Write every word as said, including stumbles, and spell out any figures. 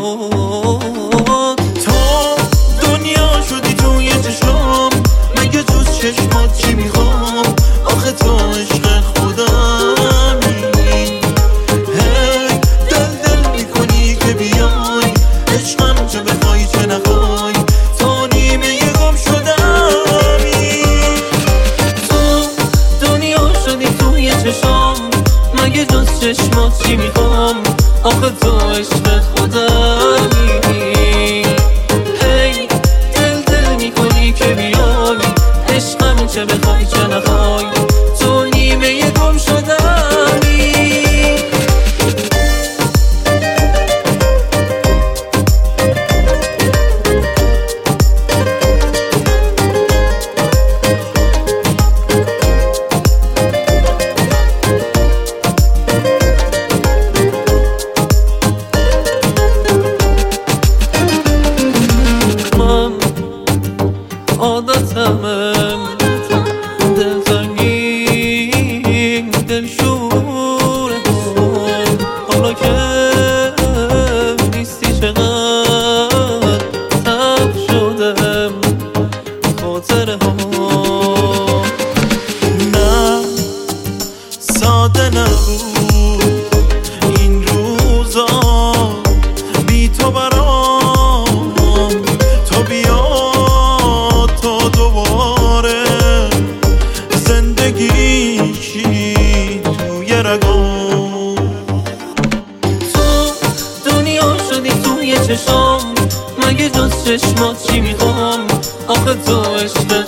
تو دنیا شدی توی چشم، مگه جز چشمات چی میخوام؟ آخه تو عشق خودمی. هی دل دل میکنی که بیای، عشقم چه بخوای چه نخوای، تو نیمه گم شدمی. تو دنیا شدی توی چشم، مگه جز چشمات چی میخوام؟ آخه تو عشق خودمی. هی دل دل میکنی که بیای، عشقم چه بخوای چه نخوای، تو نیمه گم شدمی. عادتمه دلتنگی دلشوره، حالا که نیستی چقدر تب شدم خاطره ها. نه ساده نبود این روزا بی تو برام، تو بیا تا دوباره زندگی شی توی رگام. تو دنیا شدی توی چشم، مگه جز چشمات چی میخوام؟ آخه تو عشق